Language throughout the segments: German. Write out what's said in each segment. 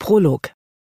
Prolog.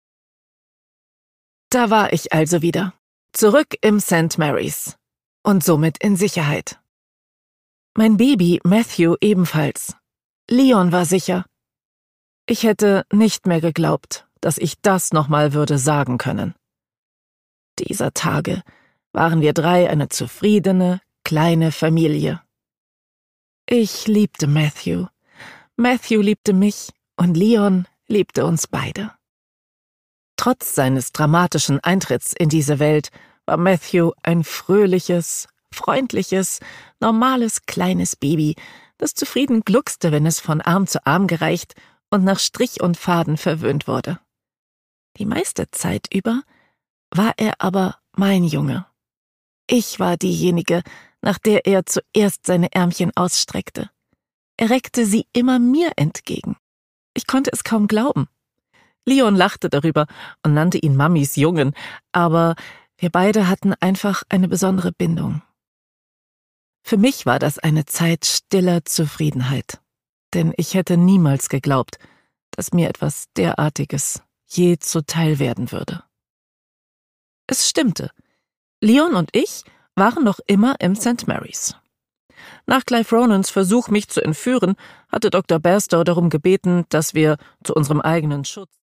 Da war ich also wieder, zurück im St. Mary's und somit in Sicherheit. Mein Baby Matthew ebenfalls. Leon war sicher. Ich hätte nicht mehr geglaubt, dass ich das nochmal würde sagen können. Dieser Tage waren wir 3 eine zufriedene, kleine Familie. Ich liebte Matthew. Matthew liebte mich und Leon liebte uns beide. Trotz seines dramatischen Eintritts in diese Welt war Matthew ein fröhliches, freundliches, normales kleines Baby, das zufrieden gluckste, wenn es von Arm zu Arm gereicht und nach Strich und Faden verwöhnt wurde. Die meiste Zeit über war er aber mein Junge. Ich war diejenige, nach der er zuerst seine Ärmchen ausstreckte. Er reckte sie immer mir entgegen. Ich konnte es kaum glauben. Leon lachte darüber und nannte ihn Mammis Jungen, aber wir beide hatten einfach eine besondere Bindung. Für mich war das eine Zeit stiller Zufriedenheit, denn ich hätte niemals geglaubt, dass mir etwas derartiges je zuteil werden würde. Es stimmte. Leon und ich waren noch immer im St. Mary's. Nach Clive Ronans Versuch, mich zu entführen, hatte Dr. Bairstow darum gebeten, dass wir zu unserem eigenen Schutz